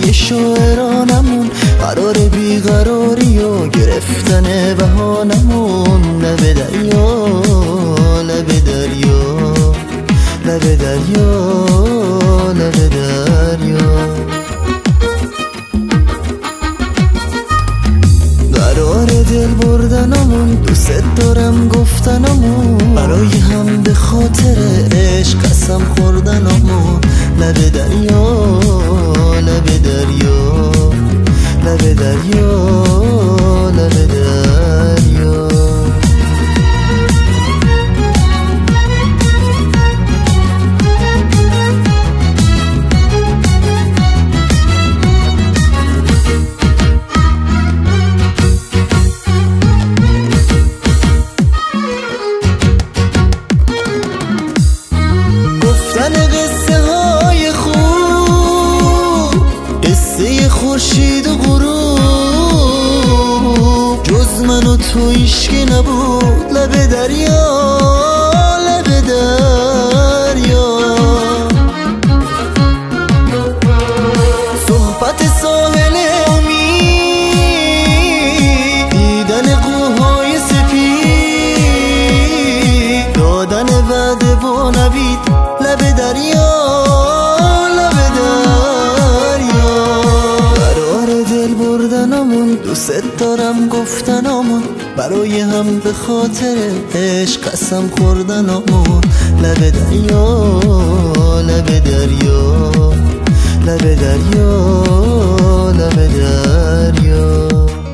های شاعرانمون، قرار بیقراری و گرفتن بهانمون. لب دریا، لب دریا، لب دریا، لب دریا. قرار دل بردنمون، دوست دارم گفتنمون، برای هم به خاطر عشق قسم خوردنمون. لب دریا، لب دریا، لب دریا، لب دریا. گفتن قصه های خوب، قصه خورشید و غروب، جز من و تو هیچکی نبود. لب دریا، لب دریا. صحبت ساحل امید، دیدن قوهای سپید، دادن وعده و نوید. لب دریا، لب دریا. قرار دل بردنمون، دوست دارم گفتنمون، برای هم به خاطر عشق قسم خوردنمون. لب دریا، لب دریا، لب دریا، لب دریا.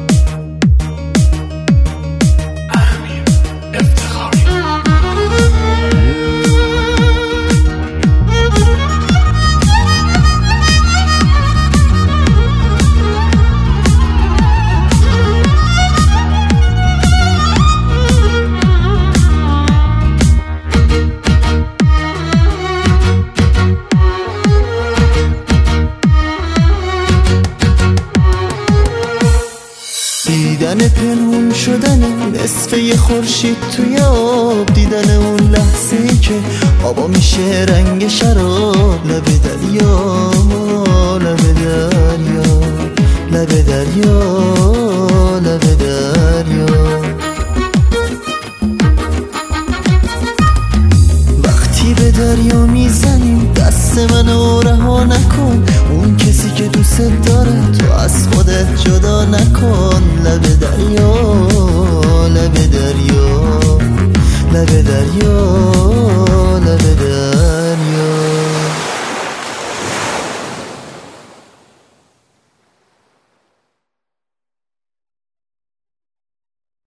دیدن پنهون شدن نصفه خورشید توی آب، دیدن اون لحظه‌ای که آبا میشه رنگ شراب. لب دریا، لب دریا، لب دریا، لب دریا. وقتی به دریا میزنیم، دست منو رها نکن، اون کسی که دوست داره تو